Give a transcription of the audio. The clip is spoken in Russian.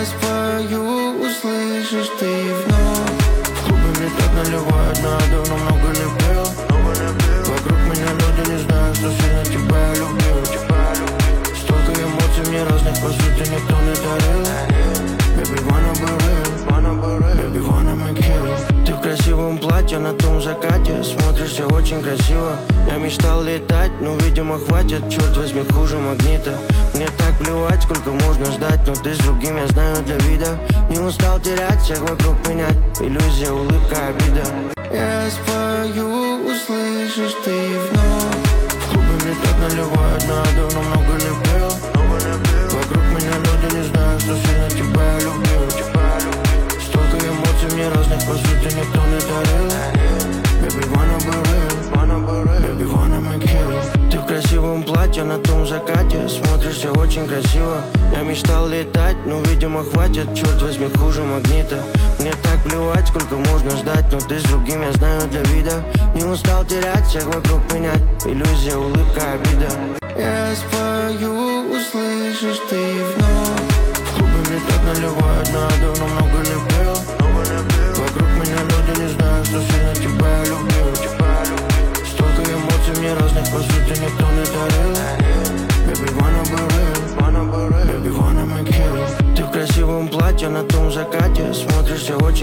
Я спою, услышишь ты вновь. В клубе мне так наливают, но я давно много не пил. Вокруг меня люди не знают, что сильно тебя любил. Столько эмоций мне разных, по сути, никто не дарил. Baby, wanna be real, baby, wanna make it. Ты в красивом платье на том закате, смотришься очень красиво. Я мечтал летать, но, видимо, хватит, черт возьми, хуже магнита. Мне так плевать, сколько можно ждать, но ты с другим, я знаю, для вида. Не устал терять всех вокруг меня, иллюзия, улыбка, обида. Я спою, услышишь ты вновь. В клубе мне так наливают, но я давно много не пил. Вокруг меня люди не знают, что сильно тебя любил. Столько эмоций мне разных, по сути, никто не дарил. Baby, wanna be real, baby, wanna make it. Ты в красивом платье на том закате, смотришься очень красиво. Я мечтал летать, но, видимо, хватит, черт возьми, хуже магнита. Мне так плевать, сколько можно ждать, но ты с другим, я знаю, для вида. Не устал терять всех вокруг меня, иллюзия, улыбка, обида. Я спою, услышишь ты вновь. В клубе мне так наливают, но я давно много не пил. Вокруг меня люди не знают, что сильно тебя любил. Столько эмоций мне разных, по сути, никто не дарил. Baby, wanna be real, baby, wanna make it. Ты в красивом платье на том закате, смотришься очень